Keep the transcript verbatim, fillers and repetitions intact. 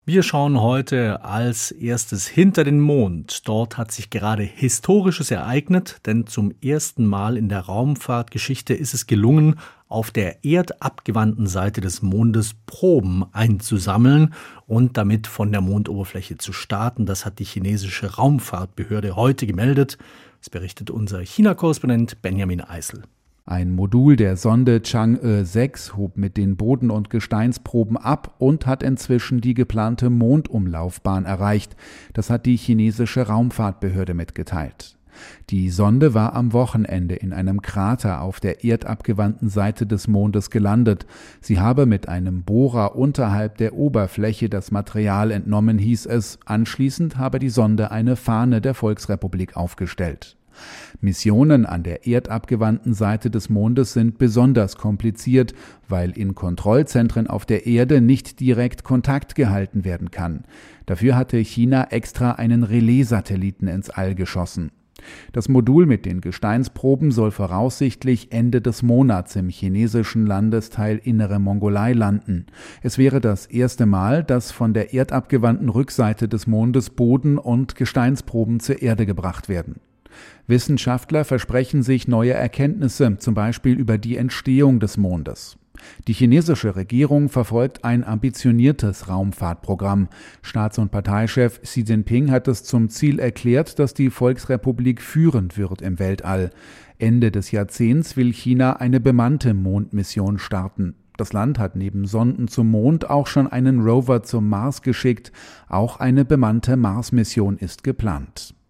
Wir schauen heute als erstes hinter den Mond. Dort hat sich gerade Historisches ereignet, denn zum ersten Mal in der Raumfahrtgeschichte ist es gelungen, auf der erdabgewandten Seite des Mondes Proben einzusammeln und damit von der Mondoberfläche zu starten. Das hat die chinesische Raumfahrtbehörde heute gemeldet. Das berichtet unser China-Korrespondent Benjamin Eisel. Ein Modul der Sonde Chang'e sechs hob mit den Boden- und Gesteinsproben ab und hat inzwischen die geplante Mondumlaufbahn erreicht. Das hat die chinesische Raumfahrtbehörde mitgeteilt. Die Sonde war am Wochenende in einem Krater auf der erdabgewandten Seite des Mondes gelandet. Sie habe mit einem Bohrer unterhalb der Oberfläche das Material entnommen, hieß es. Anschließend habe die Sonde eine Fahne der Volksrepublik aufgestellt. Missionen an der erdabgewandten Seite des Mondes sind besonders kompliziert, weil in Kontrollzentren auf der Erde nicht direkt Kontakt gehalten werden kann. Dafür hatte China extra einen Relais-Satelliten ins All geschossen. Das Modul mit den Gesteinsproben soll voraussichtlich Ende des Monats im chinesischen Landesteil Innere Mongolei landen. Es wäre das erste Mal, dass von der erdabgewandten Rückseite des Mondes Boden- und Gesteinsproben zur Erde gebracht werden. Wissenschaftler versprechen sich neue Erkenntnisse, zum Beispiel über die Entstehung des Mondes. Die chinesische Regierung verfolgt ein ambitioniertes Raumfahrtprogramm. Staats- und Parteichef Xi Jinping hat es zum Ziel erklärt, dass die Volksrepublik führend wird im Weltall. Ende des Jahrzehnts will China eine bemannte Mondmission starten. Das Land hat neben Sonden zum Mond auch schon einen Rover zum Mars geschickt. Auch eine bemannte Mars-Mission ist geplant.